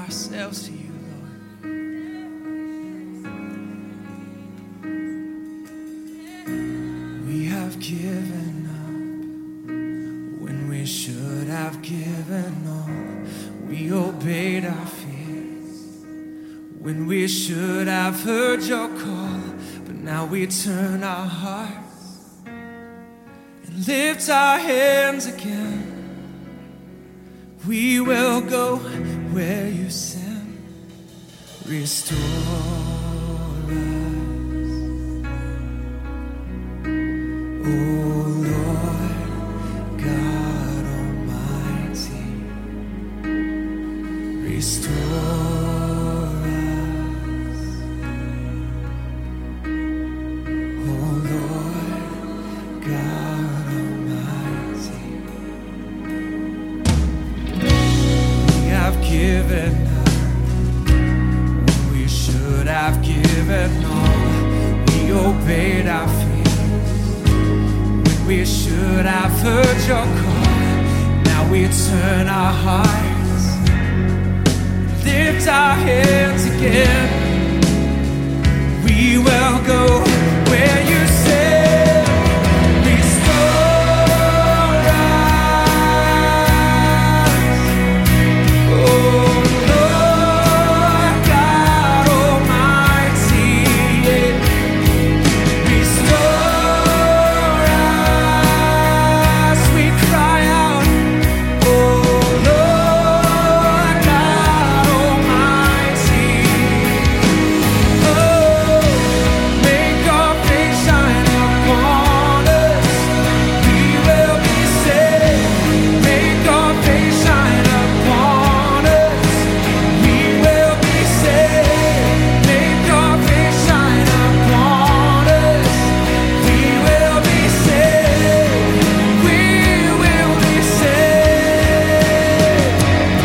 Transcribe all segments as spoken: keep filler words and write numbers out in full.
ourselves to you, Lord. We have given up when we should have given up. We obeyed our fears when we should have heard your call. But now we turn our hearts and lift our hands again. We will go where you send. Restore us, oh Lord God Almighty. Restore us, oh Lord God Almighty. We have given up when we should have given all. We obeyed our fears when we should have heard your call. Now we turn our hearts, lift our hands again. We will go where you said. Restore us, oh Lord God Almighty. Restore us, we cry out, oh Lord God Almighty. Oh, make your face shine upon us. We will be saved. Make your face shine upon us. We will be saved. Make your face shine upon us. We will be saved. We will be saved.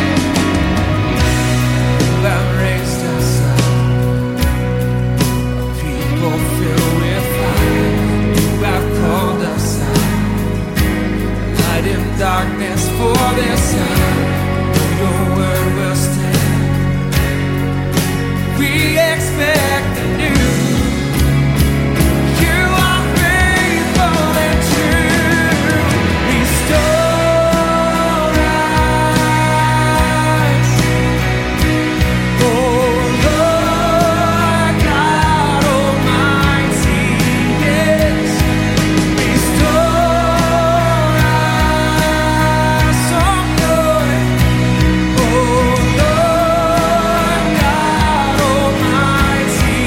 You have raised us up, a people filled with fire. You have called us out, light in darkness for this hour. Your word will stand. We expect the new. You are faithful and true. Restore us, oh Lord God Almighty. Yes, restore us, oh Lord, oh Lord God Almighty.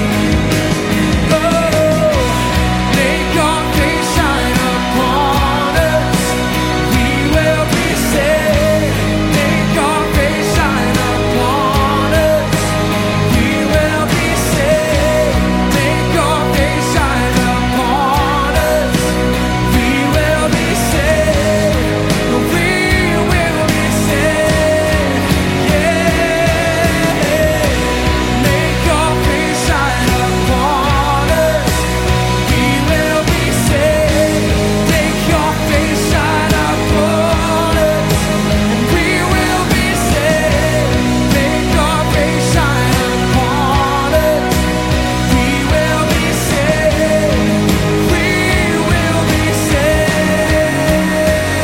Oh, make your face shine upon us. We will be saved. Make your face shine upon us. We will be saved. Make your face shine upon us. We will be saved. We will be saved. Yeah. Make your face shine upon us. We will be saved. Make your face shine upon us. And we will be saved. Make your face shine upon us. We will be saved. We will be saved.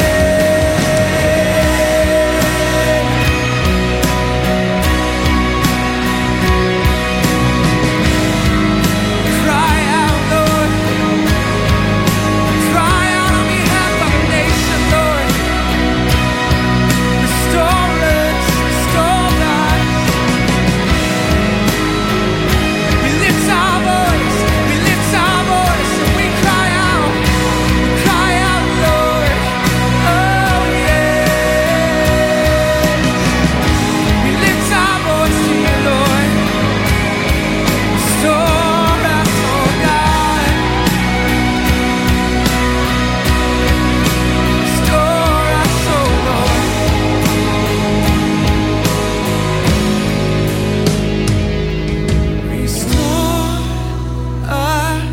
Cry out, Lord. Cry out on behalf of the nation, Lord. Restore us, restore us. We lift our voice, we lift our voice, and we cry out, we cry out, Lord. Oh yeah. We lift our voice to you, Lord. Restore us, oh God. Restore us, oh Lord. Restore us,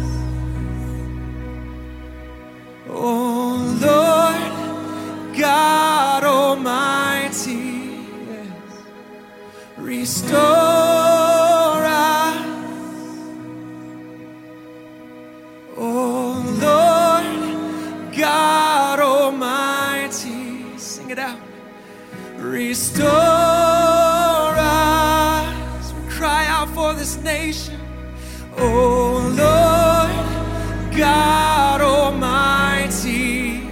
oh Lord God Almighty. Yes. Restore us, oh Lord God Almighty. Sing it out. Restore us. We cry out for this nation, oh Lord God Almighty.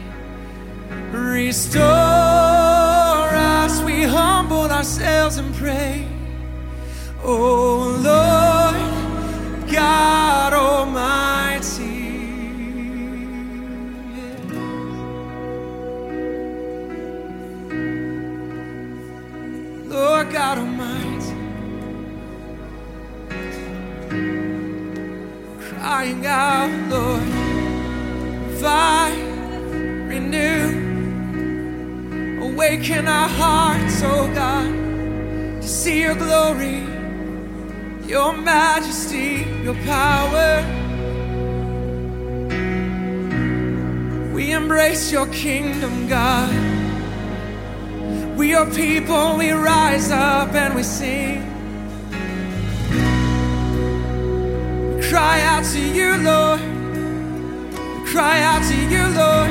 Restore us. We humble ourselves and pray, oh Lord God Almighty. Lord God Almighty, crying out, Lord, revive, renew, awaken our hearts, oh God, to see your glory, your majesty, your power. We embrace your kingdom, God. We are people, we rise up and we sing. We cry out to you, Lord. We cry out to you, Lord.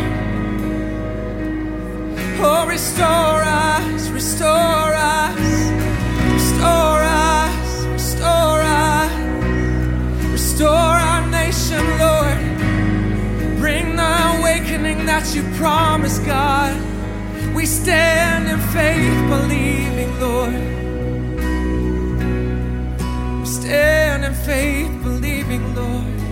Oh, restore us, restore us, restore us, restore us. Restore our nation, Lord. Bring the awakening that you promised, God. We stand in faith, believing, Lord. We stand in faith, believing, Lord.